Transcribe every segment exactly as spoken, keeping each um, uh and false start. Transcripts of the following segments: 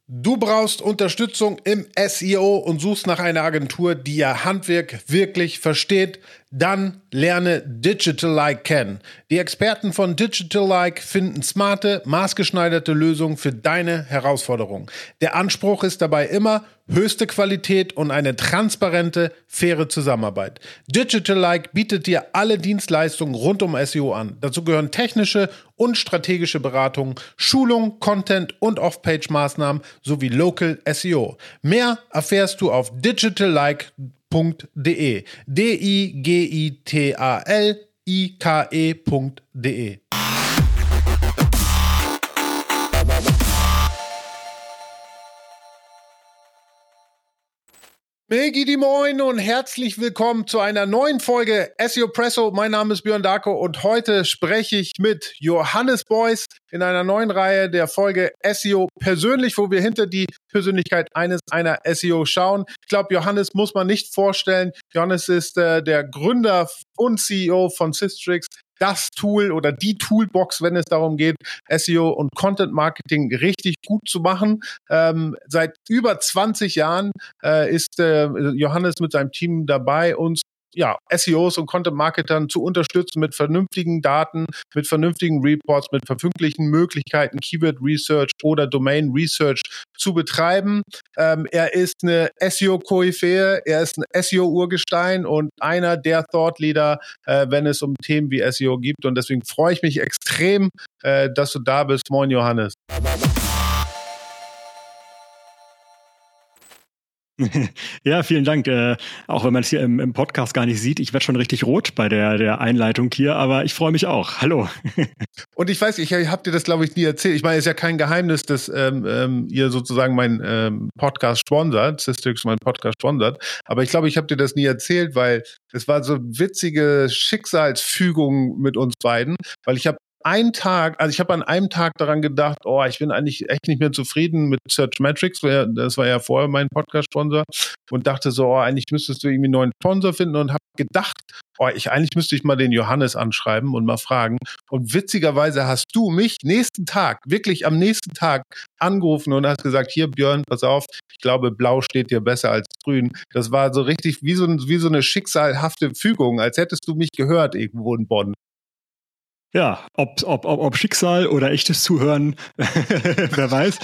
Du brauchst Unterstützung im S E O und suchst nach einer Agentur, die ihr Handwerk wirklich versteht? Dann lerne Digital-Like kennen. Die Experten von Digital-Like finden smarte, maßgeschneiderte Lösungen für deine Herausforderungen. Der Anspruch ist dabei immer höchste Qualität und eine transparente, faire Zusammenarbeit. Digital-Like bietet dir alle Dienstleistungen rund um S E O an. Dazu gehören technische und strategische Beratungen, Schulung, Content und Off-Page-Maßnahmen sowie Local S E O. Mehr erfährst du auf digitallike punkt de. D I G I T A L I K E punkt de. Megi die Moin und herzlich willkommen zu einer neuen Folge S E O Presso. Mein Name ist Björn Darko und heute spreche ich mit Johannes Beuys in einer neuen Reihe der Folge S E O persönlich, wo wir hinter die Persönlichkeit eines einer S E O schauen. Ich glaube, Johannes muss man nicht vorstellen. Johannes ist äh, der Gründer und C E O von Sistrix. Das Tool oder die Toolbox, wenn es darum geht, S E O und Content Marketing richtig gut zu machen. Ähm, seit über zwanzig Jahren äh, ist äh, Johannes mit seinem Team dabei, uns ja, S E Os und Content-Marketern zu unterstützen mit vernünftigen Daten, mit vernünftigen Reports, mit verfüglichen Möglichkeiten, Keyword-Research oder Domain-Research zu betreiben. Ähm, er ist eine S E O-Koryphäe, er ist ein S E O-Urgestein und einer der Thought-Leader, äh, wenn es um Themen wie S E O gibt. Und deswegen freue ich mich extrem, äh, dass du da bist. Moin, Johannes. Ja, vielen Dank. Äh, auch wenn man es hier im, im Podcast gar nicht sieht, ich werde schon richtig rot bei der, der Einleitung hier, aber ich freue mich auch. Hallo. Und ich weiß, ich habe dir das, glaube ich, nie erzählt. Ich meine, es ist ja kein Geheimnis, dass ähm, ähm, ihr sozusagen meinen ähm, Podcast sponsert, Sistrix meinen Podcast sponsert. Aber ich glaube, ich habe dir das nie erzählt, weil es war so witzige Schicksalsfügung mit uns beiden, weil ich habe Ein Tag, also ich habe an einem Tag daran gedacht, oh, ich bin eigentlich echt nicht mehr zufrieden mit Searchmetrics, das war ja vorher mein Podcast-Sponsor, und dachte so, oh, eigentlich müsstest du irgendwie einen neuen Sponsor finden und habe gedacht, oh, ich eigentlich müsste ich mal den Johannes anschreiben und mal fragen. Und witzigerweise hast du mich nächsten Tag, wirklich am nächsten Tag angerufen und hast gesagt, hier Björn, pass auf, ich glaube, blau steht dir besser als grün. Das war so richtig wie so, wie so eine schicksalhafte Fügung, als hättest du mich gehört irgendwo in Bonn. Ja, ob, ob, ob, ob Schicksal oder echtes Zuhören, wer weiß.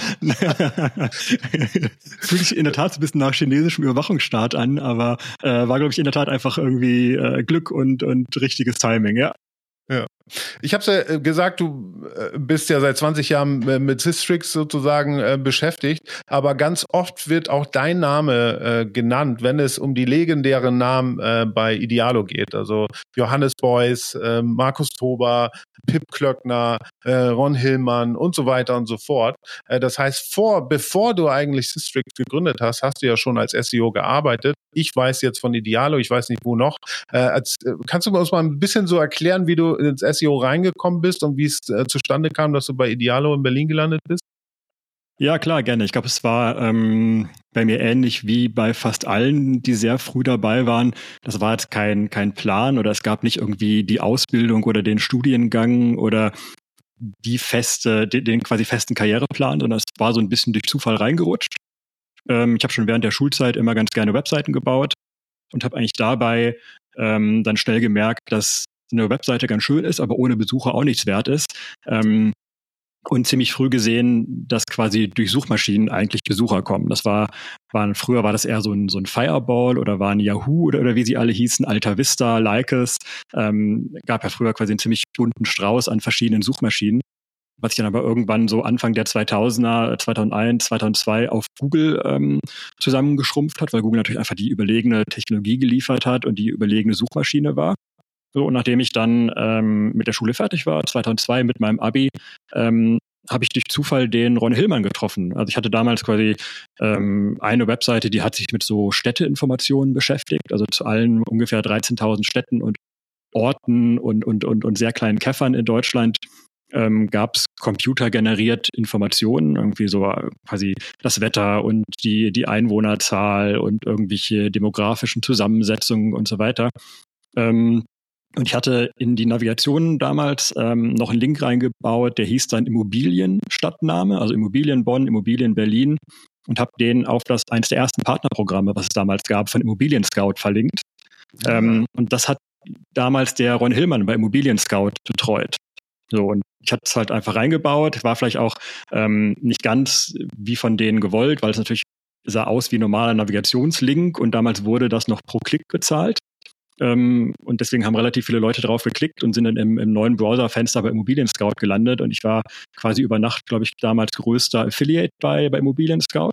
Fühlt sich in der Tat so ein bisschen nach chinesischem Überwachungsstaat an, aber äh, war, glaube ich, in der Tat einfach irgendwie äh, Glück und, und richtiges Timing, ja. Ja. Ich habe es ja gesagt, du bist ja seit zwanzig Jahren mit Sistrix sozusagen äh, beschäftigt, aber ganz oft wird auch dein Name äh, genannt, wenn es um die legendären Namen äh, bei Idealo geht. Also Johannes Beuys, äh, Markus Tober, Pip Klöckner, äh, Ron Hillmann und so weiter und so fort. Äh, das heißt, vor, bevor du eigentlich Sistrix gegründet hast, hast du ja schon als S E O gearbeitet. Ich weiß jetzt von Idealo, ich weiß nicht wo noch. Äh, als, äh, kannst du uns mal ein bisschen so erklären, wie du ins S E O reingekommen bist und wie es äh, zustande kam, dass du bei Idealo in Berlin gelandet bist? Ja, klar, gerne. Ich glaube, es war ähm, bei mir ähnlich wie bei fast allen, die sehr früh dabei waren. Das war jetzt kein, kein Plan oder es gab nicht irgendwie die Ausbildung oder den Studiengang oder die feste, den, den quasi festen Karriereplan, sondern es war so ein bisschen durch Zufall reingerutscht. Ähm, ich habe schon während der Schulzeit immer ganz gerne Webseiten gebaut und habe eigentlich dabei ähm, dann schnell gemerkt, dass eine Webseite ganz schön ist, aber ohne Besucher auch nichts wert ist. Ähm, und ziemlich früh gesehen, dass quasi durch Suchmaschinen eigentlich Besucher kommen. Das war, waren, früher war das eher so ein, so ein Fireball oder war ein Yahoo oder, oder wie sie alle hießen, Alta Vista, Lycos. Ähm, gab ja früher quasi einen ziemlich bunten Strauß an verschiedenen Suchmaschinen. Was sich dann aber irgendwann so Anfang der zweitausender, zweitausendeins, zweitausendzwei auf Google ähm, zusammengeschrumpft hat, weil Google natürlich einfach die überlegene Technologie geliefert hat und die überlegene Suchmaschine war. So, und nachdem ich dann ähm, mit der Schule fertig war, zweitausendzwei mit meinem Abi, ähm, habe ich durch Zufall den Ron Hillmann getroffen. Also ich hatte damals quasi ähm, eine Webseite, die hat sich mit so Städteinformationen beschäftigt, also zu allen ungefähr dreizehntausend Städten und Orten und, und, und, und sehr kleinen Käffern in Deutschland ähm, gab es computergeneriert Informationen, irgendwie so quasi das Wetter und die, die Einwohnerzahl und irgendwelche demografischen Zusammensetzungen und so weiter. Ähm, Und ich hatte in die Navigation damals ähm, noch einen Link reingebaut, der hieß dann Immobilienstadtname, also Immobilien Bonn, Immobilien Berlin, und habe den auf das eines der ersten Partnerprogramme, was es damals gab, von Immobilien Scout verlinkt. Ja. Ähm, und das hat damals der Ron Hillmann bei Immobilien Scout betreut. So, und ich hatte es halt einfach reingebaut, war vielleicht auch ähm, nicht ganz wie von denen gewollt, weil es natürlich sah aus wie ein normaler Navigationslink und damals wurde das noch pro Klick bezahlt. Ähm, und deswegen haben relativ viele Leute drauf geklickt und sind dann im, im neuen Browserfenster bei Immobilien Scout gelandet. Und ich war quasi über Nacht, glaube ich, damals größter Affiliate bei, bei Immobilien Scout.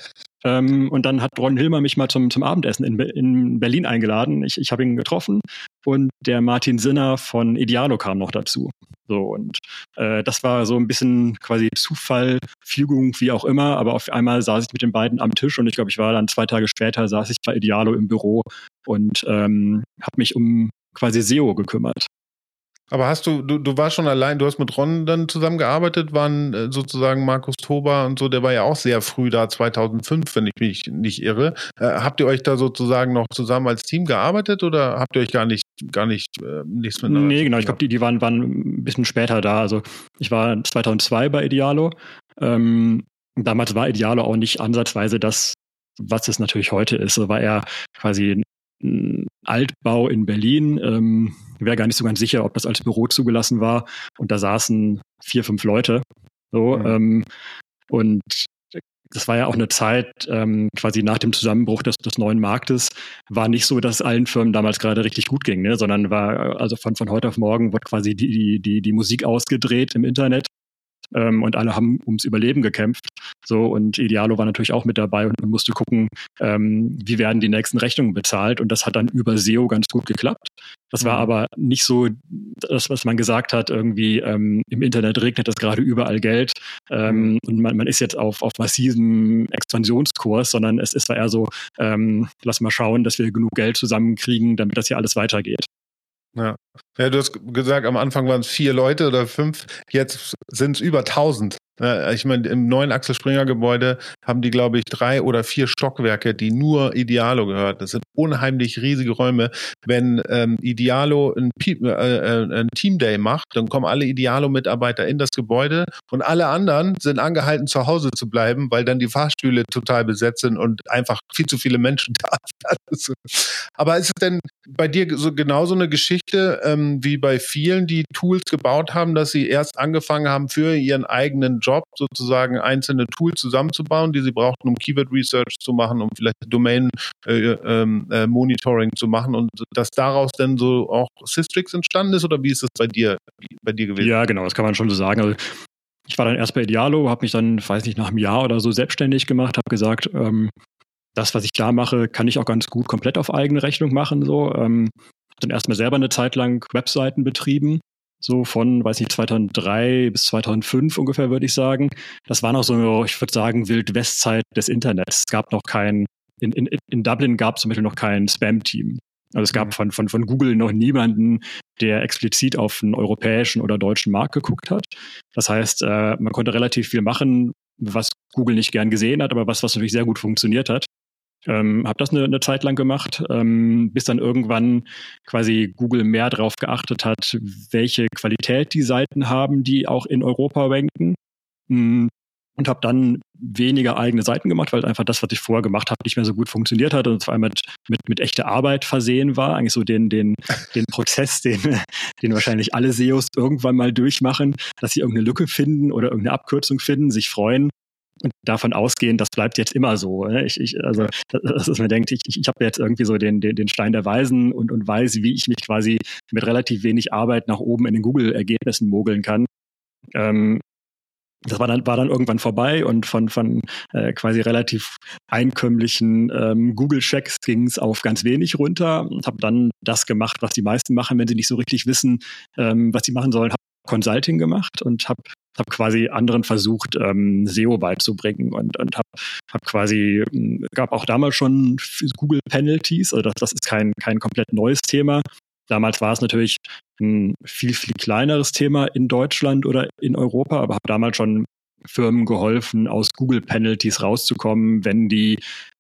ähm, und dann hat Ron Hilmer mich mal zum, zum Abendessen in, in Berlin eingeladen. Ich, ich habe ihn getroffen und der Martin Sinner von Idealo kam noch dazu. So, und äh, das war so ein bisschen quasi Zufall, Fügung, wie auch immer. Aber auf einmal saß ich mit den beiden am Tisch und ich glaube, ich war dann zwei Tage später, saß ich bei Idealo im Büro und ähm, habe mich um quasi S E O gekümmert. Aber hast du, du, du warst schon allein, du hast mit Ron dann zusammengearbeitet, waren äh, sozusagen Markus Tober und so, der war ja auch sehr früh da, zweitausendfünf, wenn ich mich nicht irre. Äh, habt ihr euch da sozusagen noch zusammen als Team gearbeitet oder habt ihr euch gar nicht, gar nicht, äh, nichts miteinander? Nee, genau, ich glaube, die, die waren, waren ein bisschen später da. Also ich war zweitausendzwei bei Idealo. Ähm, damals war Idealo auch nicht ansatzweise das, was es natürlich heute ist. So war er quasi ein Altbau in Berlin. Ähm, ich wäre gar nicht so ganz sicher, ob das als Büro zugelassen war. Und da saßen vier, fünf Leute. So, mhm. ähm, und das war ja auch eine Zeit, ähm, quasi nach dem Zusammenbruch des, des neuen Marktes, war nicht so, dass es allen Firmen damals gerade richtig gut ging, ne? Sondern war, also von, von heute auf morgen wurde quasi die, die, die Musik ausgedreht im Internet. Ähm, und alle haben ums Überleben gekämpft. So, und Idealo war natürlich auch mit dabei und man musste gucken, ähm, wie werden die nächsten Rechnungen bezahlt. Und das hat dann über S E O ganz gut geklappt. Das war aber nicht so das, was man gesagt hat, irgendwie ähm, im Internet regnet es gerade überall Geld ähm, mhm. und man, man ist jetzt auf, auf massivem Expansionskurs, sondern es, es war eher so, ähm, lass mal schauen, dass wir genug Geld zusammenkriegen, damit das hier alles weitergeht. Ja. Ja, du hast gesagt, am Anfang waren es vier Leute oder fünf, jetzt sind es über tausend. Ich meine, im neuen Axel Springer Gebäude haben die, glaube ich, drei oder vier Stockwerke, die nur Idealo gehört. Das sind unheimlich riesige Räume. Wenn ähm, Idealo ein, äh, ein Team Day macht, dann kommen alle Idealo-Mitarbeiter in das Gebäude und alle anderen sind angehalten, zu Hause zu bleiben, weil dann die Fahrstühle total besetzt sind und einfach viel zu viele Menschen da sind. Aber ist es denn bei dir so genauso eine Geschichte ähm, wie bei vielen, die Tools gebaut haben, dass sie erst angefangen haben, für ihren eigenen Job sozusagen einzelne Tools zusammenzubauen, die sie brauchten, um Keyword Research zu machen, um vielleicht Domain äh, äh, Monitoring zu machen und dass daraus dann so auch Systrix entstanden ist oder wie ist das bei dir, bei dir gewesen? Ja, genau, das kann man schon so sagen. Also ich war dann erst bei Idealo, habe mich dann, weiß nicht, nach einem Jahr oder so selbstständig gemacht, habe gesagt, ähm, das, was ich da mache, kann ich auch ganz gut komplett auf eigene Rechnung machen. So, ähm, dann erstmal selber eine Zeit lang Webseiten betrieben. So von, weiß nicht, zweitausenddrei bis zweitausendfünf ungefähr, würde ich sagen. Das war noch so, ich würde sagen, Wild-West-Zeit des Internets. Es gab noch kein, in, in, in Dublin gab es zum Beispiel noch kein Spam-Team. Also es gab von, von, von Google noch niemanden, der explizit auf einen europäischen oder deutschen Markt geguckt hat. Das heißt, äh, man konnte relativ viel machen, was Google nicht gern gesehen hat, aber was, was natürlich sehr gut funktioniert hat. Ähm, habe das eine, eine Zeit lang gemacht, ähm, bis dann irgendwann quasi Google mehr darauf geachtet hat, welche Qualität die Seiten haben, die auch in Europa ranken. Mm, und habe dann weniger eigene Seiten gemacht, weil einfach das, was ich vorher gemacht habe, nicht mehr so gut funktioniert hat und vor allem mit, mit, mit echter Arbeit versehen war. Eigentlich so den, den, den Prozess, den, den wahrscheinlich alle S E Os irgendwann mal durchmachen, dass sie irgendeine Lücke finden oder irgendeine Abkürzung finden, sich freuen. Und davon ausgehen, das bleibt jetzt immer so. Ne? Ich, ich, also, dass man denkt, ich, ich, ich habe jetzt irgendwie so den, den, den Stein der Weisen und, und weiß, wie ich mich quasi mit relativ wenig Arbeit nach oben in den Google-Ergebnissen mogeln kann. Ähm, das war dann, war dann irgendwann vorbei und von, von äh, quasi relativ einkömmlichen ähm, Google-Checks ging es auf ganz wenig runter und habe dann das gemacht, was die meisten machen, wenn sie nicht so richtig wissen, ähm, was sie machen sollen. Habe Consulting gemacht und habe habe quasi anderen versucht, ähm, S E O beizubringen und, und habe hab quasi, gab auch damals schon Google Penalties, also das, das ist kein, kein komplett neues Thema. Damals war es natürlich ein viel, viel kleineres Thema in Deutschland oder in Europa, aber habe damals schon Firmen geholfen, aus Google Penalties rauszukommen, wenn die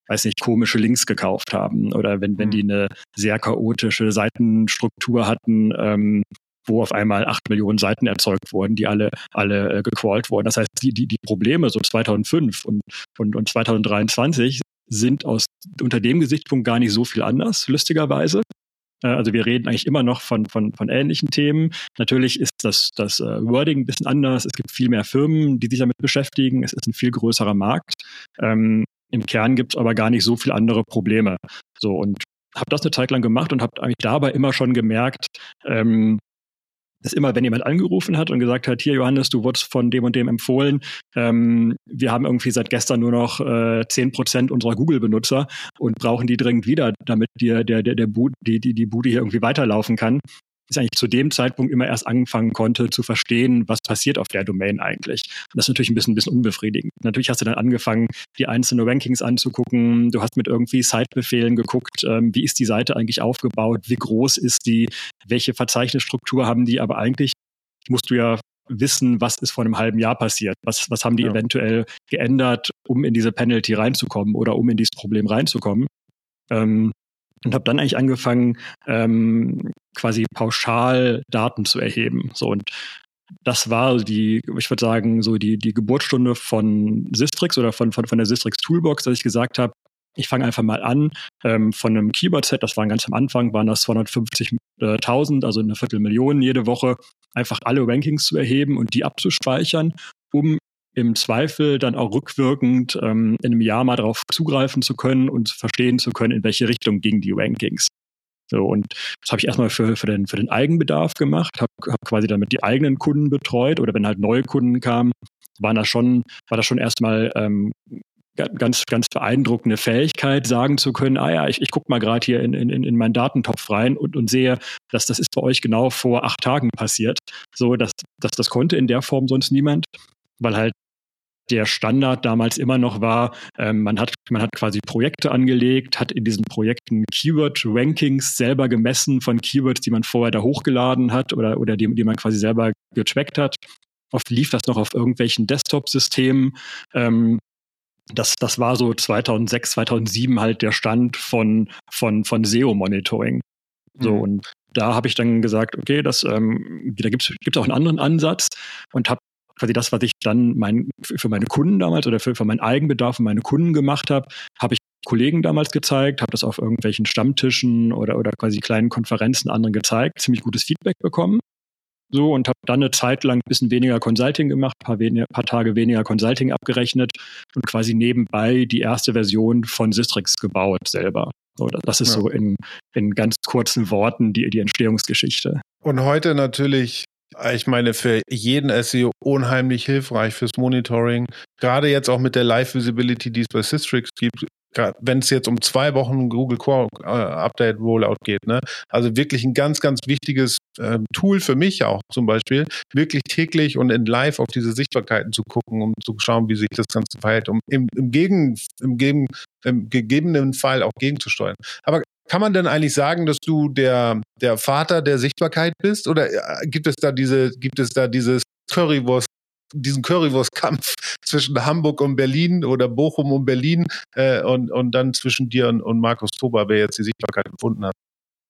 weiß nicht, komische Links gekauft haben oder wenn, wenn die eine sehr chaotische Seitenstruktur hatten, ähm, wo auf einmal acht Millionen Seiten erzeugt wurden, die alle alle äh, gecrawlt wurden. Das heißt, die die die Probleme so zweitausendfünf und und und zweitausenddreiundzwanzig sind aus unter dem Gesichtspunkt gar nicht so viel anders, lustigerweise. Äh, also wir reden eigentlich immer noch von von von ähnlichen Themen. Natürlich ist das das äh, Wording ein bisschen anders. Es gibt viel mehr Firmen, die sich damit beschäftigen. Es ist ein viel größerer Markt. Ähm, Im Kern gibt es aber gar nicht so viele andere Probleme. So, und habe das eine Zeit lang gemacht und habe eigentlich dabei immer schon gemerkt, ähm, dass immer, wenn jemand angerufen hat und gesagt hat, hier Johannes, du wurdest von dem und dem empfohlen, ähm, wir haben irgendwie seit gestern nur noch äh, zehn Prozent unserer Google-Benutzer und brauchen die dringend wieder, damit dir der, der, der Bu- die, die, die Bude hier irgendwie weiterlaufen kann, ist eigentlich zu dem Zeitpunkt immer erst angefangen konnte zu verstehen, was passiert auf der Domain eigentlich. Und das ist natürlich ein bisschen, ein bisschen unbefriedigend. Natürlich hast du dann angefangen, die einzelnen Rankings anzugucken. Du hast mit irgendwie Site-Befehlen geguckt, ähm, wie ist die Seite eigentlich aufgebaut, wie groß ist die, welche Verzeichnisstruktur haben die, aber eigentlich musst du ja wissen, was ist vor einem halben Jahr passiert, was, was haben die ja. eventuell geändert, um in diese Penalty reinzukommen oder um in dieses Problem reinzukommen. Ähm, Und habe dann eigentlich angefangen, ähm, quasi pauschal Daten zu erheben. So, und das war die, ich würde sagen, so die, die Geburtsstunde von Sistrix oder von, von, von der Sistrix Toolbox, dass ich gesagt habe, ich fange einfach mal an ähm, von einem Keyword-Set, das waren ganz am Anfang, waren das zweihundertfünfzigtausend, also eine Viertelmillion jede Woche, einfach alle Rankings zu erheben und die abzuspeichern, um im Zweifel dann auch rückwirkend ähm, in einem Jahr mal darauf zugreifen zu können und verstehen zu können, in welche Richtung gingen die Rankings. So, und das habe ich erstmal für, für, den, für den Eigenbedarf gemacht, habe hab quasi damit die eigenen Kunden betreut oder wenn halt neue Kunden kamen, waren das schon, war das schon erstmal ähm, ganz, ganz beeindruckende Fähigkeit, sagen zu können, ah ja, ich, ich gucke mal gerade hier in, in, in meinen Datentopf rein und, und sehe, dass das ist bei euch genau vor acht Tagen passiert. So, dass, dass das konnte in der Form sonst niemand, weil halt der Standard damals immer noch war, ähm, man hat man hat quasi Projekte angelegt, hat in diesen Projekten Keyword-Rankings selber gemessen von Keywords, die man vorher da hochgeladen hat oder, oder die, die man quasi selber getrackt hat. Oft lief das noch auf irgendwelchen Desktop-Systemen. Ähm, das, das war so zweitausendsechs, zweitausendsieben halt der Stand von, von, von S E O-Monitoring. So, mhm. Und da habe ich dann gesagt, okay, das, ähm, da gibt es auch einen anderen Ansatz und habe quasi das, was ich dann mein, für meine Kunden damals oder für, für meinen Eigenbedarf und meine Kunden gemacht habe, habe ich Kollegen damals gezeigt, habe das auf irgendwelchen Stammtischen oder, oder quasi kleinen Konferenzen anderen gezeigt, ziemlich gutes Feedback bekommen. So, und habe dann eine Zeit lang ein bisschen weniger Consulting gemacht, ein paar, weniger, paar Tage weniger Consulting abgerechnet und quasi nebenbei die erste Version von Sistrix gebaut selber. So, das ist ja. so in, in ganz kurzen Worten die, die Entstehungsgeschichte. Und heute natürlich, ich meine, für jeden S E O unheimlich hilfreich fürs Monitoring. Gerade jetzt auch mit der Live-Visibility, die es bei Sistrix gibt, wenn es jetzt um zwei Wochen Google Core äh, Update Rollout geht. Ne? Also wirklich ein ganz, ganz wichtiges äh, Tool für mich auch zum Beispiel, wirklich täglich und in Live auf diese Sichtbarkeiten zu gucken, um zu schauen, wie sich das Ganze verhält, um im, im, Gegen, im, Gegen, im gegebenen Fall auch gegenzusteuern. Aber kann man denn eigentlich sagen, dass du der, der Vater der Sichtbarkeit bist? Oder gibt es da diese, gibt es da dieses Currywurst, diesen Currywurstkampf zwischen Hamburg und Berlin oder Bochum und Berlin äh, und, und dann zwischen dir und, und Markus Tober, wer jetzt die Sichtbarkeit gefunden hat?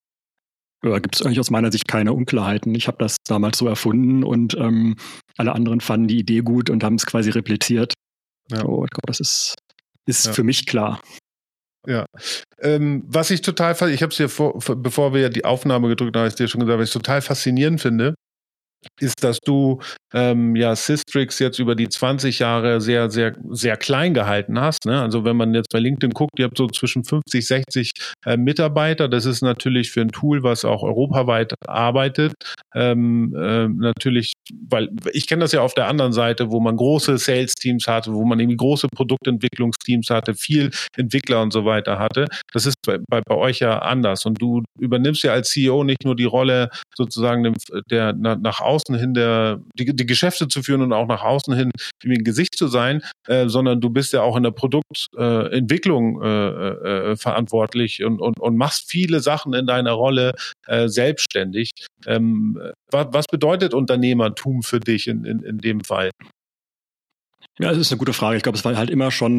Ja, gibt es eigentlich aus meiner Sicht keine Unklarheiten. Ich habe das damals so erfunden und ähm, alle anderen fanden die Idee gut und haben es quasi repliziert. Ja. So, ich glaube, das ist, ist ja. für mich klar. Ja, ähm, was ich total, ich habe es dir vor, bevor wir die Aufnahme gedrückt haben, habe ich dir schon gesagt, was ich total faszinierend finde, ist, dass du ähm, ja Sistrix jetzt über die zwanzig Jahre sehr, sehr, sehr klein gehalten hast. Ne? Also wenn man jetzt bei LinkedIn guckt, ihr habt so zwischen fünfzig, sechzig äh, Mitarbeiter. Das ist natürlich für ein Tool, was auch europaweit arbeitet. Ähm, äh, natürlich, weil ich kenne das ja auf der anderen Seite, wo man große Sales-Teams hatte, wo man irgendwie große Produktentwicklungsteams hatte, viel Entwickler und so weiter hatte. Das ist bei, bei, bei euch ja anders. Und du übernimmst ja als C E O nicht nur die Rolle sozusagen der, der nach außen hin der, die, die Geschäfte zu führen und auch nach außen hin wie ein Gesicht zu sein, äh, sondern du bist ja auch in der Produktentwicklung äh, äh, verantwortlich und, und, und machst viele Sachen in deiner Rolle äh, selbstständig. Ähm, was, was bedeutet Unternehmertum für dich in, in, in dem Fall? Ja, es ist eine gute Frage. Ich glaube, es war halt immer schon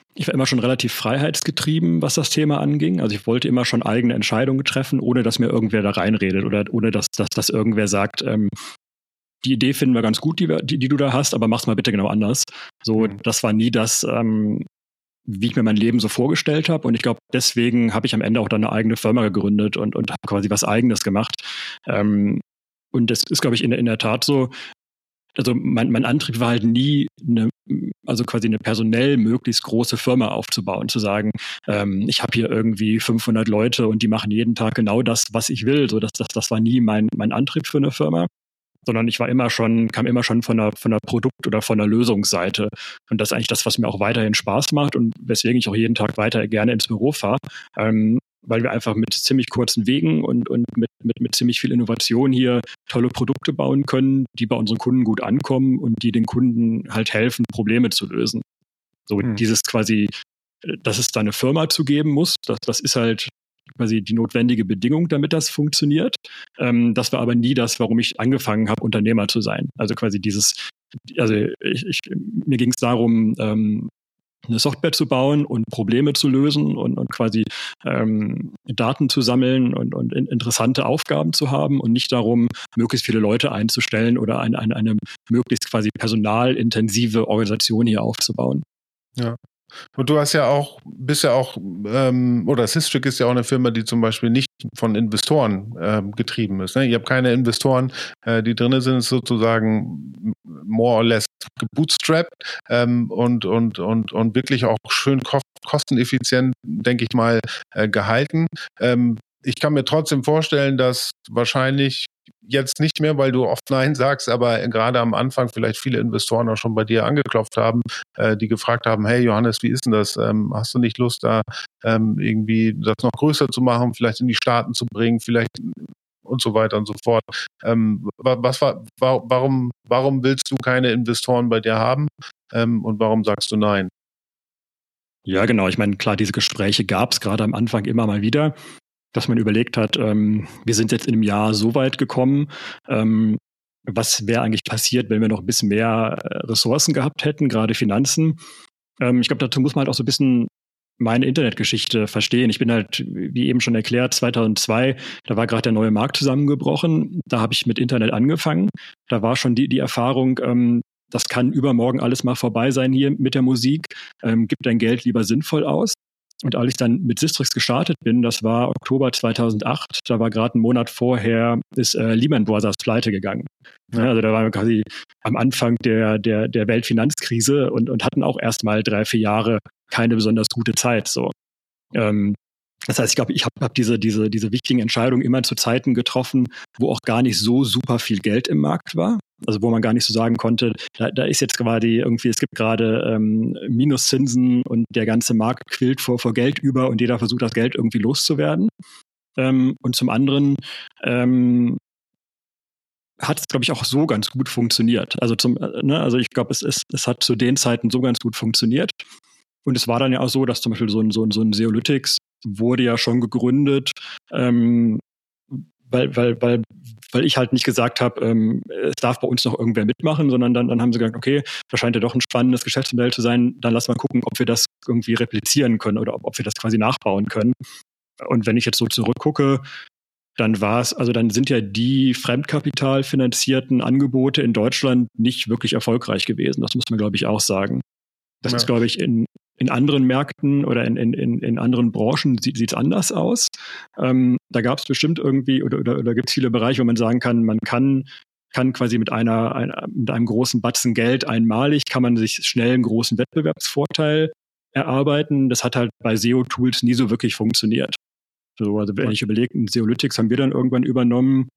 ich war immer schon relativ freiheitsgetrieben, was das Thema anging. Also ich wollte immer schon eigene Entscheidungen treffen, ohne dass mir irgendwer da reinredet oder ohne dass, dass, dass irgendwer sagt, ähm, die Idee finden wir ganz gut, die, wir, die, die du da hast, aber mach's mal bitte genau anders. So, mhm. das war nie das, ähm, wie ich mir mein Leben so vorgestellt habe. Und ich glaube, deswegen habe ich am Ende auch dann eine eigene Firma gegründet und, und habe quasi was Eigenes gemacht. Ähm, und das ist, glaube ich, in, in der Tat so. Also mein, mein Antrieb war halt nie, eine, also quasi eine personell möglichst große Firma aufzubauen, zu sagen, ähm, ich habe hier irgendwie fünfhundert Leute und die machen jeden Tag genau das, was ich will. So, das, das, das war nie mein, mein Antrieb für eine Firma, sondern ich war immer schon, kam immer schon von der, von der Produkt- oder von der Lösungsseite. Und das ist eigentlich das, was mir auch weiterhin Spaß macht und weswegen ich auch jeden Tag weiter gerne ins Büro fahre. Ähm, weil wir einfach mit ziemlich kurzen Wegen und, und mit, mit, mit ziemlich viel Innovation hier tolle Produkte bauen können, die bei unseren Kunden gut ankommen und die den Kunden halt helfen, Probleme zu lösen. So hm. dieses quasi, dass es da eine Firma zu geben muss, das, das ist halt quasi die notwendige Bedingung, damit das funktioniert. Ähm, das war aber nie das, warum ich angefangen habe, Unternehmer zu sein. Also quasi dieses, also ich, ich, mir ging es darum, ähm, eine Software zu bauen und Probleme zu lösen und, und quasi ähm, Daten zu sammeln und, und in, interessante Aufgaben zu haben und nicht darum, möglichst viele Leute einzustellen oder eine, eine, eine möglichst quasi personalintensive Organisation hier aufzubauen. Ja. Und du hast ja auch, bist ja auch, ähm, oder Systric ist ja auch eine Firma, die zum Beispiel nicht von Investoren ähm, getrieben ist. Ne? Ihr habt keine Investoren, äh, die drin sind, ist sozusagen more or less gebootstrapped ähm, und, und, und, und wirklich auch schön ko- kosteneffizient, denke ich mal, äh, gehalten. Ähm, ich kann mir trotzdem vorstellen, dass wahrscheinlich jetzt nicht mehr, weil du oft Nein sagst, aber gerade am Anfang vielleicht viele Investoren auch schon bei dir angeklopft haben, äh, die gefragt haben, hey Johannes, wie ist denn das? Ähm, hast du nicht Lust, da ähm, irgendwie das noch größer zu machen, vielleicht in die Staaten zu bringen, vielleicht und so weiter und so fort. Ähm, was war, warum, warum willst du keine Investoren bei dir haben ähm, und warum sagst du Nein? Ja, genau. Ich meine, klar, diese Gespräche gab es gerade am Anfang immer mal wieder, dass man überlegt hat, ähm, wir sind jetzt in einem Jahr so weit gekommen, ähm, was wäre eigentlich passiert, wenn wir noch ein bisschen mehr äh, Ressourcen gehabt hätten, gerade Finanzen. Ähm, ich glaube, dazu muss man halt auch so ein bisschen meine Internetgeschichte verstehen. Ich bin halt, wie eben schon erklärt, zweitausendzwei, da war gerade der neue Markt zusammengebrochen. Da habe ich mit Internet angefangen. Da war schon die, die Erfahrung, ähm, das kann übermorgen alles mal vorbei sein hier mit der Musik. Ähm, gib dein Geld lieber sinnvoll aus. Und als ich dann mit Systrix gestartet bin, das war Oktober zweitausendacht, da war gerade ein Monat vorher, ist äh, Lehman Brothers pleite gegangen. Ja. Ja, also da waren wir quasi am Anfang der, der, der Weltfinanzkrise und, und hatten auch erst mal drei, vier Jahre keine besonders gute Zeit. So. Ähm, das heißt, ich glaube, ich habe hab diese, diese, diese wichtigen Entscheidungen immer zu Zeiten getroffen, wo auch gar nicht so super viel Geld im Markt war. Also wo man gar nicht so sagen konnte, da, da ist jetzt quasi irgendwie, es gibt gerade ähm, Minuszinsen und der ganze Markt quillt vor, vor Geld über und jeder versucht, das Geld irgendwie loszuwerden. Ähm, und zum anderen ähm, hat es, glaube ich, auch so ganz gut funktioniert. Also, zum, ne, also ich glaube, es, ist, es hat zu den Zeiten so ganz gut funktioniert. Und es war dann ja auch so, dass zum Beispiel so ein, so ein, so ein Seolytics wurde ja schon gegründet, ähm, weil, weil, weil, weil ich halt nicht gesagt habe, ähm, es darf bei uns noch irgendwer mitmachen, sondern dann, dann haben sie gesagt, okay, das scheint ja doch ein spannendes Geschäftsmodell zu sein, dann lass mal gucken, ob wir das irgendwie replizieren können oder ob, ob wir das quasi nachbauen können. Und wenn ich jetzt so zurückgucke, dann war es, also dann sind ja die fremdkapitalfinanzierten Angebote in Deutschland nicht wirklich erfolgreich gewesen. Das muss man, glaube ich, auch sagen. Das ja. ist, glaube ich, in, in anderen Märkten oder in, in, in anderen Branchen sieht es anders aus. Ähm, da gab es bestimmt irgendwie oder, oder, oder gibt es viele Bereiche, wo man sagen kann, man kann, kann quasi mit einer, einer, mit einem großen Batzen Geld einmalig, kann man sich schnell einen großen Wettbewerbsvorteil erarbeiten. Das hat halt bei S E O-Tools nie so wirklich funktioniert. So, also wenn ich überlege, Seolytics haben wir dann irgendwann übernommen.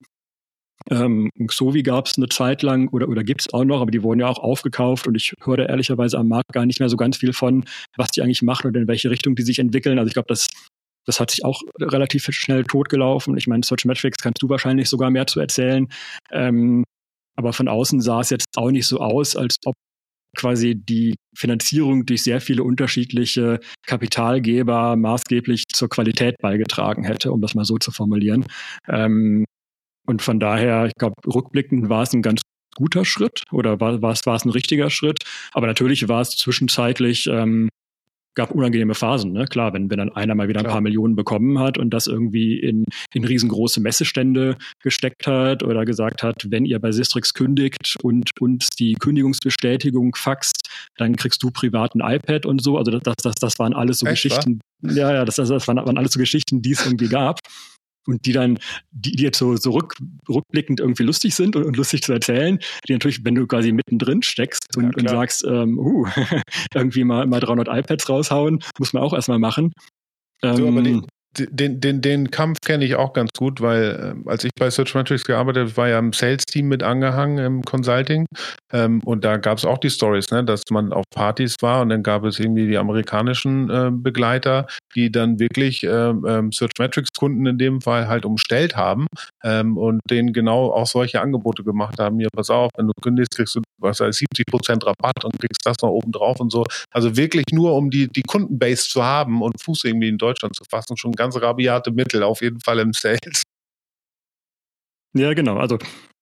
Ähm, Xovi gab es eine Zeit lang oder, oder gibt es auch noch, aber die wurden ja auch aufgekauft und ich höre da ehrlicherweise am Markt gar nicht mehr so ganz viel von, was die eigentlich machen oder in welche Richtung die sich entwickeln. Also ich glaube, das, das hat sich auch relativ schnell totgelaufen. Ich meine, Searchmetrics kannst du wahrscheinlich sogar mehr zu erzählen. Ähm, aber von außen sah es jetzt auch nicht so aus, als ob quasi die Finanzierung durch sehr viele unterschiedliche Kapitalgeber maßgeblich zur Qualität beigetragen hätte, um das mal so zu formulieren. Ähm, und von daher, ich glaube, rückblickend war es ein ganz guter Schritt oder war, war, es, war es ein richtiger Schritt. Aber natürlich war es zwischenzeitlich ähm, gab unangenehme Phasen, ne? Klar, wenn, wenn dann einer mal wieder ein Klar. paar Millionen bekommen hat und das irgendwie in, in riesengroße Messestände gesteckt hat oder gesagt hat, wenn ihr bei Sistrix kündigt und uns die Kündigungsbestätigung faxt, dann kriegst du privat ein iPad und so. Also das, das, das waren alles so Echt, Geschichten. Wa? Ja, ja, das, das waren, waren alles so Geschichten, die es irgendwie gab. Und die dann, die, die jetzt so, so rück, rückblickend irgendwie lustig sind und, und lustig zu erzählen, die natürlich, wenn du quasi mittendrin steckst und, ja, und sagst, ähm, uh, irgendwie mal, mal dreihundert iPads raushauen, muss man auch erstmal machen. Ähm, so, aber den, den, den, den Kampf kenne ich auch ganz gut, weil äh, als ich bei Searchmetrics gearbeitet habe, war ja im Sales-Team mit angehangen im Consulting ähm, und da gab es auch die Stories, ne, dass man auf Partys war und dann gab es irgendwie die amerikanischen äh, Begleiter, die dann wirklich ähm, ähm, Searchmetrics-Kunden in dem Fall halt umstellt haben ähm, und denen genau auch solche Angebote gemacht haben. Hier, pass auf, wenn du kündigst, kriegst du was heißt siebzig Prozent Rabatt und kriegst das noch oben drauf und so. Also wirklich nur, um die, die Kundenbase zu haben und Fuß irgendwie in Deutschland zu fassen, schon ganz rabiate Mittel, auf jeden Fall im Sales. Ja, genau. Also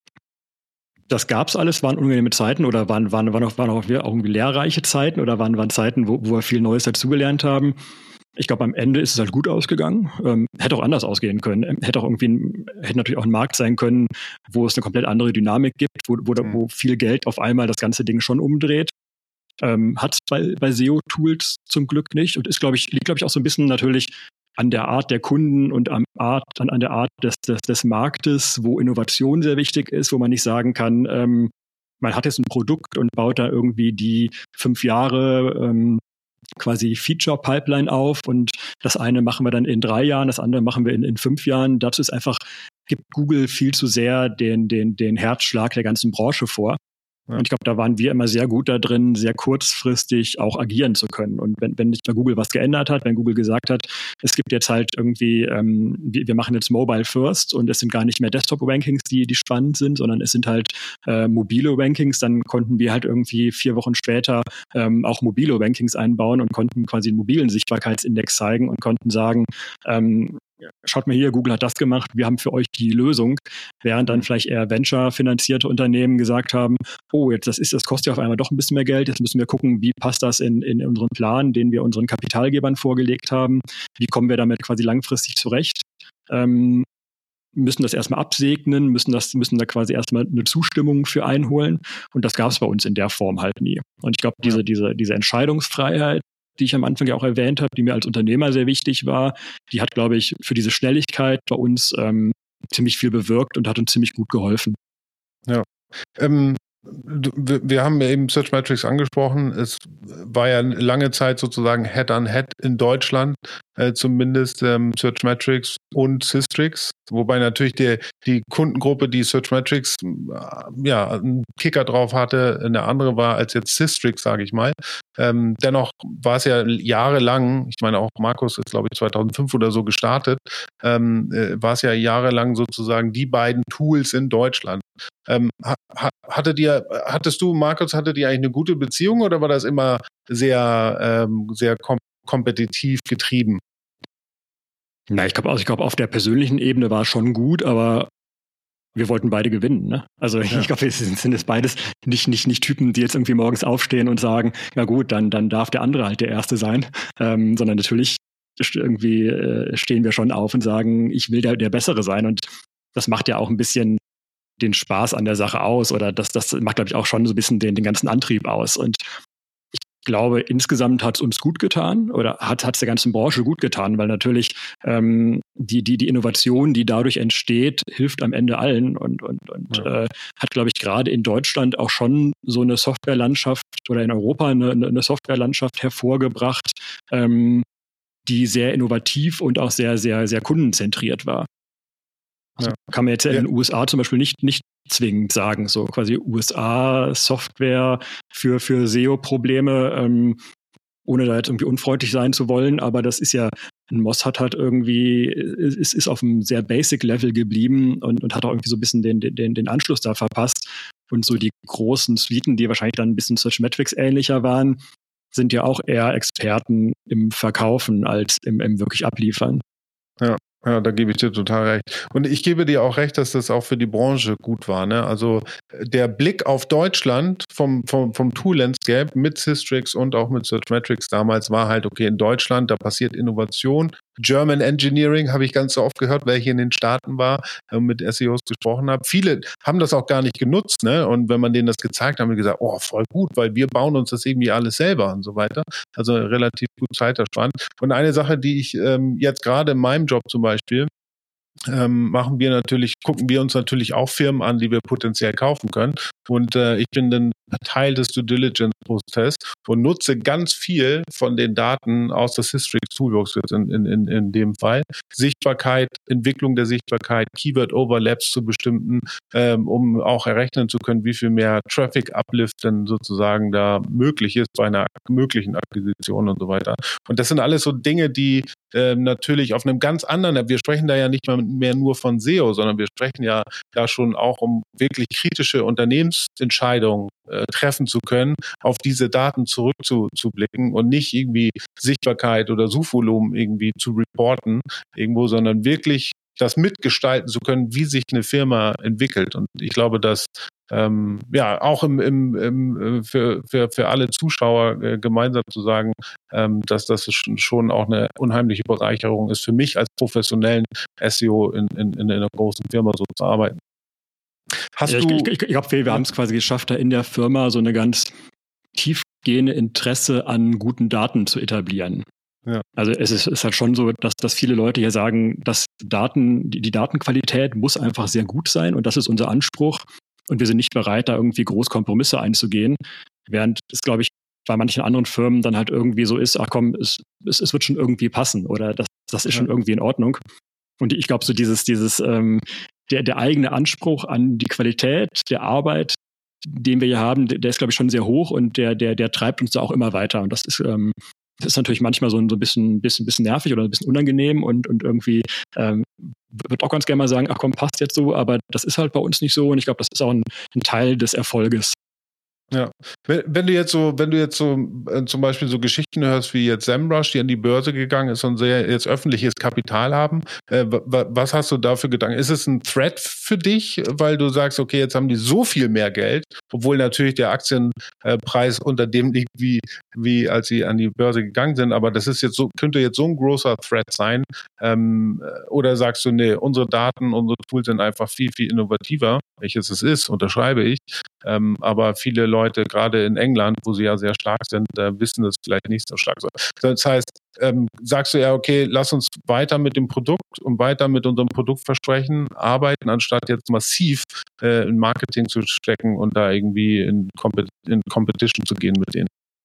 das gab's alles, waren unangenehme Zeiten oder waren, waren, waren, auch, waren auch irgendwie lehrreiche Zeiten oder waren, waren Zeiten, wo, wo wir viel Neues dazugelernt haben. Ich glaube, am Ende ist es halt gut ausgegangen. Ähm, hätte auch anders ausgehen können. Hätte auch irgendwie ein, hätte natürlich auch ein Markt sein können, wo es eine komplett andere Dynamik gibt, wo, wo, mhm. wo viel Geld auf einmal das ganze Ding schon umdreht. Ähm, hat es bei, bei S E O-Tools zum Glück nicht und ist, glaube ich, liegt, glaube ich, auch so ein bisschen natürlich an der Art der Kunden und am Art, an, an der Art des, des, des Marktes, wo Innovation sehr wichtig ist, wo man nicht sagen kann, ähm, man hat jetzt ein Produkt und baut da irgendwie die fünf Jahre ähm, quasi Feature-Pipeline auf und das eine machen wir dann in drei Jahren, das andere machen wir in, in fünf Jahren. Dazu ist einfach, gibt Google viel zu sehr den, den, den Herzschlag der ganzen Branche vor. Und ich glaube, da waren wir immer sehr gut da drin, sehr kurzfristig auch agieren zu können. Und wenn, wenn nicht bei Google was geändert hat, wenn Google gesagt hat, es gibt jetzt halt irgendwie, ähm, wir, wir machen jetzt Mobile First und es sind gar nicht mehr Desktop-Rankings, die, die spannend sind, sondern es sind halt äh, mobile Rankings, dann konnten wir halt irgendwie vier Wochen später ähm, auch mobile Rankings einbauen und konnten quasi einen mobilen Sichtbarkeitsindex zeigen und konnten sagen, ähm, schaut mal hier, Google hat das gemacht, wir haben für euch die Lösung, während dann vielleicht eher Venture-finanzierte Unternehmen gesagt haben, oh, jetzt das ist, das kostet ja auf einmal doch ein bisschen mehr Geld, jetzt müssen wir gucken, wie passt das in, in unseren Plan, den wir unseren Kapitalgebern vorgelegt haben, wie kommen wir damit quasi langfristig zurecht, ähm, müssen das erstmal absegnen, müssen das, müssen da quasi erstmal eine Zustimmung für einholen und das gab es bei uns in der Form halt nie. Und ich glaube, diese, ja. diese, diese Entscheidungsfreiheit, die ich am Anfang ja auch erwähnt habe, die mir als Unternehmer sehr wichtig war, die hat, glaube ich, für diese Schnelligkeit bei uns ähm, ziemlich viel bewirkt und hat uns ziemlich gut geholfen. Ja. Ähm, wir haben ja eben Searchmetrics angesprochen. Es war ja lange Zeit sozusagen Head-on-Head in Deutschland, äh, zumindest ähm, Searchmetrics und Sistrix. Wobei natürlich die, die Kundengruppe, die Searchmetrics äh, ja, einen Kicker drauf hatte, eine andere war als jetzt Sistrix, sage ich mal. Ähm, dennoch war es ja jahrelang, ich meine auch Markus ist glaube ich zweitausendfünf oder so gestartet, ähm, äh, war es ja jahrelang sozusagen die beiden Tools in Deutschland. Ähm, ha, hattet ihr, hattest du, Markus, hattet ihr eigentlich eine gute Beziehung oder war das immer sehr, ähm, sehr kom- kompetitiv getrieben? Na, ich glaube, also ich glaube, auf der persönlichen Ebene war es schon gut, aber wir wollten beide gewinnen, ne? Also ja. ich glaube, wir sind, sind es beides nicht, nicht, nicht Typen, die jetzt irgendwie morgens aufstehen und sagen, na gut, dann, dann darf der andere halt der Erste sein, ähm, sondern natürlich irgendwie äh, stehen wir schon auf und sagen, ich will der, der Bessere sein und das macht ja auch ein bisschen den Spaß an der Sache aus oder das, das macht, glaube ich, auch schon so ein bisschen den, den ganzen Antrieb aus und ich glaube, insgesamt hat es uns gut getan oder hat es der ganzen Branche gut getan, weil natürlich ähm, die, die, die Innovation, die dadurch entsteht, hilft am Ende allen und, und, und ja. äh, hat, glaube ich, gerade in Deutschland auch schon so eine Softwarelandschaft oder in Europa eine, eine Softwarelandschaft hervorgebracht, ähm, die sehr innovativ und auch sehr, sehr, sehr kundenzentriert war. Also ja. Kann man jetzt ja. in den U S A zum Beispiel nicht, nicht zwingend sagen, so quasi U S A-Software für, für S E O-Probleme, ähm, ohne da jetzt irgendwie unfreundlich sein zu wollen, aber das ist ja, Moz hat halt irgendwie, ist, ist auf einem sehr Basic-Level geblieben und, und hat auch irgendwie so ein bisschen den, den, den Anschluss da verpasst. Und so die großen Suiten, die wahrscheinlich dann ein bisschen Searchmetrics ähnlicher waren, sind ja auch eher Experten im Verkaufen als im, im wirklich Abliefern. Ja. Ja, da gebe ich dir total recht. Und ich gebe dir auch recht, dass das auch für die Branche gut war. Ne? Also der Blick auf Deutschland vom, vom, vom Tool-Landscape mit Systrix und auch mit Searchmetrics damals war halt, okay, in Deutschland, da passiert Innovation. German Engineering habe ich ganz so oft gehört, weil ich in den Staaten war, äh, mit S E Os gesprochen habe. Viele haben das auch gar nicht genutzt. Ne? Und wenn man denen das gezeigt hat, haben die gesagt, oh, voll gut, weil wir bauen uns das irgendwie alles selber und so weiter. Also relativ gut zeitersparend. Und eine Sache, die ich ähm, jetzt gerade in meinem Job zum Beispiel ähm, machen wir natürlich, gucken wir uns natürlich auch Firmen an, die wir potenziell kaufen können. Und äh, ich bin dann Teil des Due Diligence-Prozesses und nutze ganz viel von den Daten aus der Systrix Toolbox in, in, in, in dem Fall. Sichtbarkeit, Entwicklung der Sichtbarkeit, Keyword-Overlaps zu bestimmten, ähm, um auch errechnen zu können, wie viel mehr Traffic-Uplift denn sozusagen da möglich ist bei einer möglichen Akquisition und so weiter. Und das sind alles so Dinge, die ähm, natürlich auf einem ganz anderen, wir sprechen da ja nicht mal mehr nur von S E O, sondern wir sprechen ja da schon auch um wirklich kritische Unternehmensentscheidungen äh, treffen zu können, auf diese Daten zurückzublicken und nicht irgendwie Sichtbarkeit oder Suchvolumen irgendwie zu reporten irgendwo, sondern wirklich das mitgestalten zu können, wie sich eine Firma entwickelt. Und ich glaube, dass ähm, ja auch im, im, im für, für, für alle Zuschauer äh, gemeinsam zu sagen, ähm, dass das schon auch eine unheimliche Bereicherung ist für mich als professionellen S E O in, in, in einer großen Firma so zu arbeiten. Hast ja, du, ich, ich, ich glaube, wir, wir haben es quasi geschafft, da in der Firma so eine ganz tiefgehende Interesse an guten Daten zu etablieren. Ja. Also es ist, ist halt schon so, dass, dass viele Leute hier sagen, dass Daten, die, die Datenqualität muss einfach sehr gut sein und das ist unser Anspruch und wir sind nicht bereit, da irgendwie groß Kompromisse einzugehen, während es, glaube ich, bei manchen anderen Firmen dann halt irgendwie so ist, ach komm, es, es, es wird schon irgendwie passen oder das, das ist ja. schon irgendwie in Ordnung. Und ich glaube, so dieses, dieses, ähm, der, der eigene Anspruch an die Qualität der Arbeit, den wir hier haben, der, der ist, glaube ich, schon sehr hoch und der, der, der treibt uns da auch immer weiter. Und das ist, ähm, das ist natürlich manchmal so ein, so ein bisschen, bisschen, bisschen nervig oder ein bisschen unangenehm und, und irgendwie ähm, wird auch ganz gerne mal sagen, ach komm, passt jetzt so, aber das ist halt bei uns nicht so und ich glaube, das ist auch ein, ein Teil des Erfolges. Ja, wenn, wenn du jetzt so, wenn du jetzt so äh, zum Beispiel so Geschichten hörst wie jetzt SEMrush, die an die Börse gegangen ist und sehr jetzt öffentliches Kapital haben, äh, w- was hast du da für Gedanken? Ist es ein Threat für dich, weil du sagst, okay, jetzt haben die so viel mehr Geld, obwohl natürlich der Aktienpreis unter dem liegt, wie wie als sie an die Börse gegangen sind, aber das ist jetzt so, könnte jetzt so ein großer Threat sein, ähm, oder sagst du, nee, unsere Daten, unsere Tools sind einfach viel, viel innovativer, welches es ist, unterschreibe ich, ähm, aber viele Leute, gerade in England, wo sie ja sehr stark sind, äh, wissen das vielleicht nicht so stark. Das heißt, ähm, sagst du ja, okay, lass uns weiter mit dem Produkt und weiter mit unserem Produktversprechen arbeiten, anstatt jetzt massiv äh, in Marketing zu stecken und da irgendwie in, Compet- in Competition zu gehen mit denen.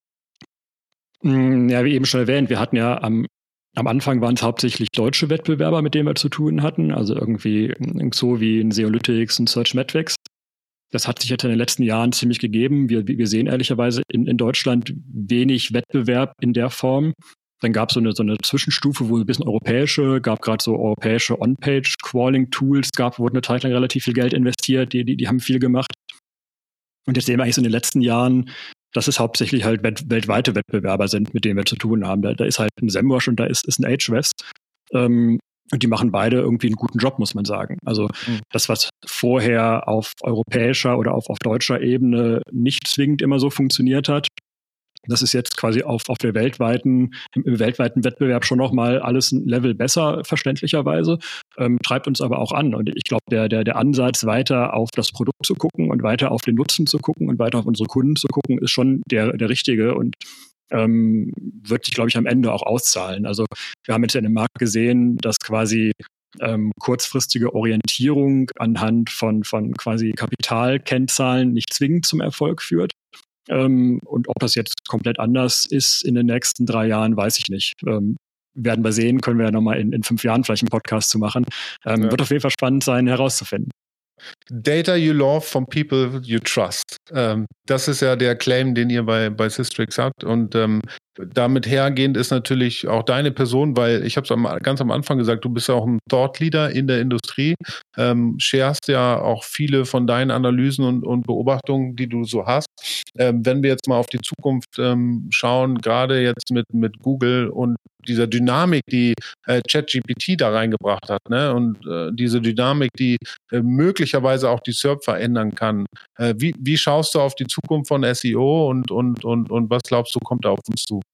Ja, wie eben schon erwähnt, wir hatten ja am, am Anfang waren es hauptsächlich deutsche Wettbewerber, mit denen wir zu tun hatten, also irgendwie so wie ein Seolytics, ein Searchmetrics. Das hat sich jetzt in den letzten Jahren ziemlich gegeben. Wir, wir sehen ehrlicherweise in, in Deutschland wenig Wettbewerb in der Form. Dann gab es so eine, so eine Zwischenstufe, wo ein bisschen europäische, gab gerade so europäische On-Page-Crawling-Tools, gab, wurde eine Zeit lang relativ viel Geld investiert, die, die, die haben viel gemacht. Und jetzt sehen wir eigentlich so in den letzten Jahren, dass es hauptsächlich halt welt, weltweite Wettbewerber sind, mit denen wir zu tun haben. Da, da ist halt ein SEMrush und da ist, ist ein Ahrefs. Ähm, und die machen beide irgendwie einen guten Job, muss man sagen. Also mhm. das, was vorher auf europäischer oder auf, auf deutscher Ebene nicht zwingend immer so funktioniert hat, das ist jetzt quasi auf, auf der weltweiten, im, im weltweiten Wettbewerb schon nochmal alles ein Level besser, verständlicherweise, ähm, treibt uns aber auch an. Und ich glaube, der, der, der Ansatz, weiter auf das Produkt zu gucken und weiter auf den Nutzen zu gucken und weiter auf unsere Kunden zu gucken, ist schon der, der richtige und ähm, wird sich, glaube ich, am Ende auch auszahlen. Also wir haben jetzt ja in dem Markt gesehen, dass quasi ähm, kurzfristige Orientierung anhand von, von quasi Kapitalkennzahlen nicht zwingend zum Erfolg führt. Ähm, und ob das jetzt komplett anders ist in den nächsten drei Jahren, weiß ich nicht. Ähm, werden wir sehen, können wir ja nochmal in, in fünf Jahren vielleicht einen Podcast zu machen. Ähm, ja. Wird auf jeden Fall spannend sein, herauszufinden. Data you love from people you trust. Ähm, das ist ja der Claim, den ihr bei, bei Systrix habt. Und ähm, damit hergehend ist natürlich auch deine Person, weil ich habe es ganz am Anfang gesagt, du bist ja auch ein Thought Leader in der Industrie, ähm, sharest ja auch viele von deinen Analysen und, und Beobachtungen, die du so hast. Ähm, wenn wir jetzt mal auf die Zukunft ähm, schauen, gerade jetzt mit, mit Google und dieser Dynamik, die äh, ChatGPT da reingebracht hat, ne? Und äh, diese Dynamik, die äh, möglicherweise auch die S E R P verändern kann. Äh, wie, wie schaust du auf die Zukunft von S E O und, und, und, und was glaubst du, kommt da auf uns zu?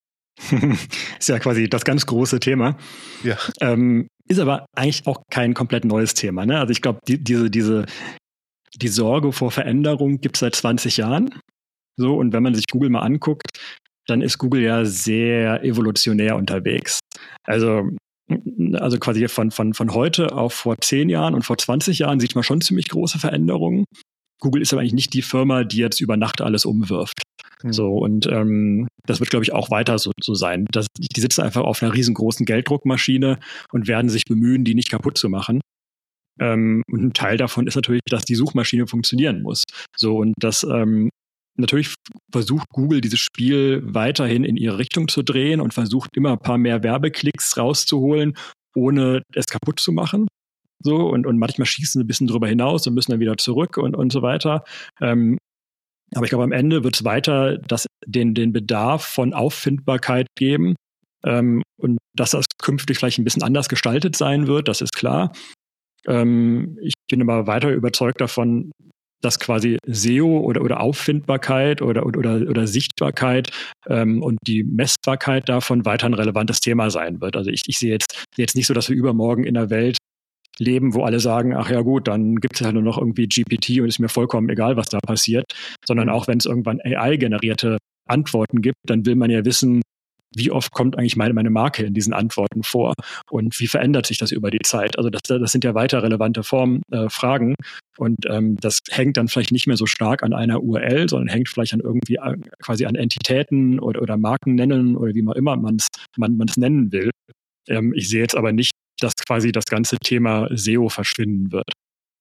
Ist ja quasi das ganz große Thema. Ja. Ähm, ist aber eigentlich auch kein komplett neues Thema. Ne? Also ich glaube, die, diese, diese, die Sorge vor Veränderung gibt es seit zwanzig Jahren. So, und wenn man sich Google mal anguckt, dann ist Google ja sehr evolutionär unterwegs. Also, also quasi von, von, von heute auf vor zehn Jahren und vor zwanzig Jahren sieht man schon ziemlich große Veränderungen. Google ist aber eigentlich nicht die Firma, die jetzt über Nacht alles umwirft. Hm. So, und ähm, das wird, glaube ich, auch weiter so, so sein. Das, die sitzen einfach auf einer riesengroßen Gelddruckmaschine und werden sich bemühen, die nicht kaputt zu machen. Ähm, und ein Teil davon ist natürlich, dass die Suchmaschine funktionieren muss. So, und das ähm, natürlich versucht Google dieses Spiel weiterhin in ihre Richtung zu drehen und versucht immer ein paar mehr Werbeklicks rauszuholen, ohne es kaputt zu machen. So, und, und manchmal schießen sie ein bisschen drüber hinaus und müssen dann wieder zurück und, und so weiter. Ähm, aber ich glaube, am Ende wird es weiter das, den, den Bedarf von Auffindbarkeit geben. Ähm, und dass das künftig vielleicht ein bisschen anders gestaltet sein wird, das ist klar. Ähm, ich bin aber weiter überzeugt davon, dass quasi S E O oder, oder Auffindbarkeit oder, oder, oder Sichtbarkeit ähm, und die Messbarkeit davon weiter ein relevantes Thema sein wird. Also ich, ich sehe jetzt, sehe jetzt nicht so, dass wir übermorgen in einer Welt leben, wo alle sagen, ach ja gut, dann gibt es halt nur noch irgendwie G P T und ist mir vollkommen egal, was da passiert, sondern auch wenn es irgendwann A I-generierte Antworten gibt, dann will man ja wissen, wie oft kommt eigentlich meine, meine Marke in diesen Antworten vor und wie verändert sich das über die Zeit? Also das, das sind ja weiter relevante Formen, äh, Fragen und ähm, das hängt dann vielleicht nicht mehr so stark an einer U R L, sondern hängt vielleicht an irgendwie äh, quasi an Entitäten oder, oder Marken nennen oder wie man immer man's, man es nennen will. Ähm, ich sehe jetzt aber nicht, dass quasi das ganze Thema S E O verschwinden wird.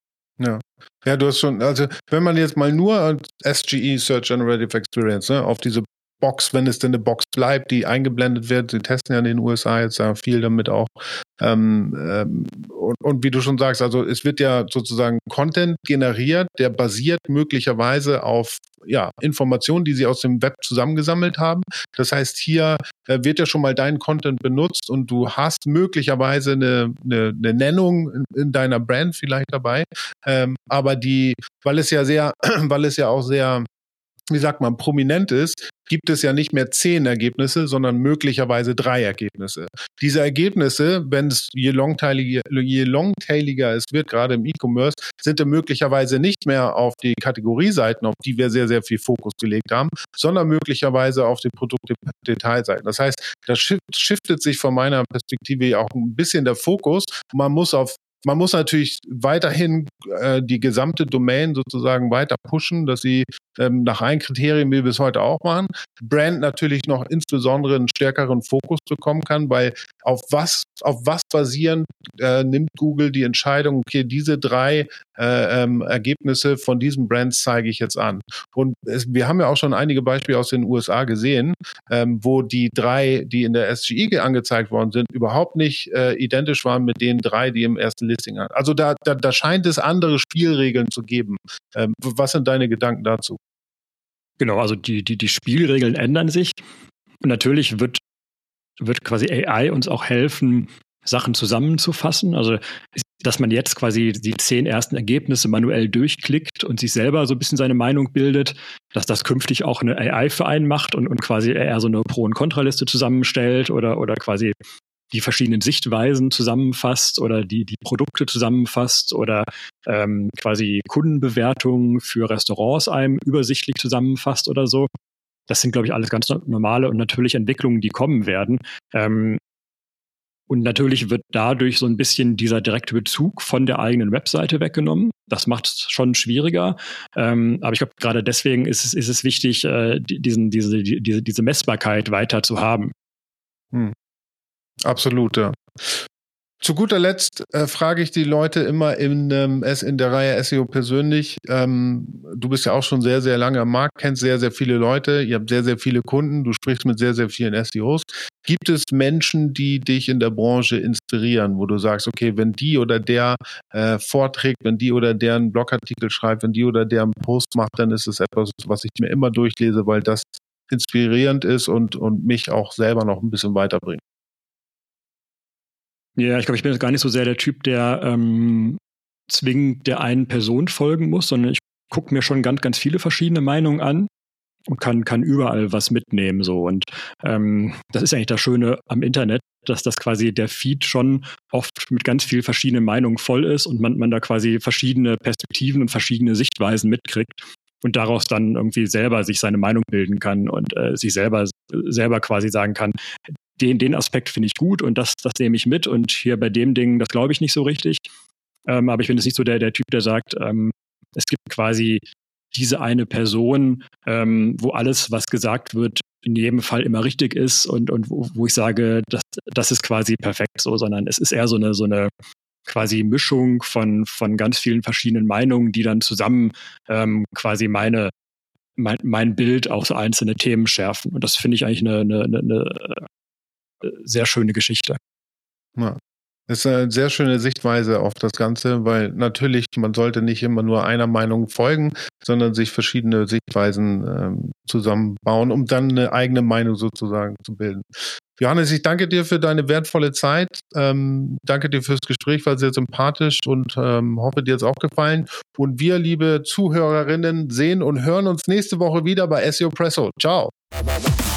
Ja. Ja, du hast schon, also wenn man jetzt mal nur S G E, Search Generative Experience, ne, auf diese Box, wenn es denn eine Box bleibt, die eingeblendet wird. Sie testen ja in den U S A jetzt ja viel damit auch. Ähm, ähm, und, und wie du schon sagst, also es wird ja sozusagen Content generiert, der basiert möglicherweise auf ja, Informationen, die sie aus dem Web zusammengesammelt haben. Das heißt, hier äh, wird ja schon mal dein Content benutzt und du hast möglicherweise eine, eine, eine Nennung in, in deiner Brand vielleicht dabei. Ähm, aber die, weil es ja sehr, weil es ja auch sehr, wie sagt man, prominent ist, gibt es ja nicht mehr zehn Ergebnisse, sondern möglicherweise drei Ergebnisse. Diese Ergebnisse, wenn es je longtailiger, je longtailiger es wird, gerade im E-Commerce, sind dann möglicherweise nicht mehr auf die Kategorieseiten, auf die wir sehr, sehr viel Fokus gelegt haben, sondern möglicherweise auf die Produktdetailseiten. Das heißt, da shiftet sich von meiner Perspektive auch ein bisschen der Fokus. Man muss auf Man muss natürlich weiterhin äh, die gesamte Domain sozusagen weiter pushen, dass sie ähm, nach allen Kriterien, wie wir es heute auch machen, Brand natürlich noch insbesondere einen stärkeren Fokus bekommen kann, weil auf was, auf was basierend äh, nimmt Google die Entscheidung, okay, diese drei äh, ähm, Ergebnisse von diesen Brands zeige ich jetzt an. Und es, wir haben ja auch schon einige Beispiele aus den U S A gesehen, ähm, wo die drei, die in der S G I angezeigt worden sind, überhaupt nicht äh, identisch waren mit den drei, die im ersten Listing hat. Also da, da, da scheint es andere Spielregeln zu geben. Ähm, was sind deine Gedanken dazu? Genau, also die, die, die Spielregeln ändern sich. Und natürlich wird, wird quasi A I uns auch helfen, Sachen zusammenzufassen. Also, dass man jetzt quasi die zehn ersten Ergebnisse manuell durchklickt und sich selber so ein bisschen seine Meinung bildet, dass das künftig auch eine A I für einen macht und, und quasi eher so eine Pro- und Kontraliste zusammenstellt oder, oder quasi die verschiedenen Sichtweisen zusammenfasst oder die, die Produkte zusammenfasst oder ähm, quasi Kundenbewertungen für Restaurants einem übersichtlich zusammenfasst oder so. Das sind, glaube ich, alles ganz normale und natürliche Entwicklungen, die kommen werden. Ähm, und natürlich wird dadurch so ein bisschen dieser direkte Bezug von der eigenen Webseite weggenommen. Das macht es schon schwieriger. Ähm, aber ich glaube, gerade deswegen ist es, ist es wichtig, äh, diesen, diese, diese, diese Messbarkeit weiter zu haben. Hm. Absolut, ja. Zu guter Letzt äh, frage ich die Leute immer in, ähm, in der Reihe S E O persönlich. Ähm, du bist ja auch schon sehr, sehr lange am Markt, kennst sehr, sehr viele Leute, ihr habt sehr, sehr viele Kunden, du sprichst mit sehr, sehr vielen S E Os. Gibt es Menschen, die dich in der Branche inspirieren, wo du sagst, okay, wenn die oder der äh, vorträgt, wenn die oder der einen Blogartikel schreibt, wenn die oder der einen Post macht, dann ist es etwas, was ich mir immer durchlese, weil das inspirierend ist und, und mich auch selber noch ein bisschen weiterbringt. Ja, ich glaube, ich bin jetzt gar nicht so sehr der Typ, der ähm, zwingend der einen Person folgen muss, sondern ich gucke mir schon ganz, ganz viele verschiedene Meinungen an und kann, kann überall was mitnehmen. So. Und ähm, das ist eigentlich das Schöne am Internet, dass das quasi der Feed schon oft mit ganz vielen verschiedenen Meinungen voll ist und man, man da quasi verschiedene Perspektiven und verschiedene Sichtweisen mitkriegt und daraus dann irgendwie selber sich seine Meinung bilden kann und äh, sich selber, selber quasi sagen kann, Den, den Aspekt finde ich gut und das, das nehme ich mit und hier bei dem Ding, das glaube ich nicht so richtig. Ähm, aber ich bin jetzt nicht so der, der Typ, der sagt, ähm, es gibt quasi diese eine Person, ähm, wo alles, was gesagt wird, in jedem Fall immer richtig ist und, und wo, wo ich sage, das, das ist quasi perfekt so, sondern es ist eher so eine, so eine quasi Mischung von, von ganz vielen verschiedenen Meinungen, die dann zusammen ähm, quasi meine, mein, mein Bild auf so einzelne Themen schärfen. Und das finde ich eigentlich eine, eine, eine sehr schöne Geschichte. Ja. Das ist eine sehr schöne Sichtweise auf das Ganze, weil natürlich, man sollte nicht immer nur einer Meinung folgen, sondern sich verschiedene Sichtweisen ähm, zusammenbauen, um dann eine eigene Meinung sozusagen zu bilden. Johannes, ich danke dir für deine wertvolle Zeit. Ähm, danke dir fürs Gespräch, war sehr sympathisch und ähm, hoffe, dir hat es auch gefallen. Und wir, liebe Zuhörerinnen, sehen und hören uns nächste Woche wieder bei S E O Presso. Ciao.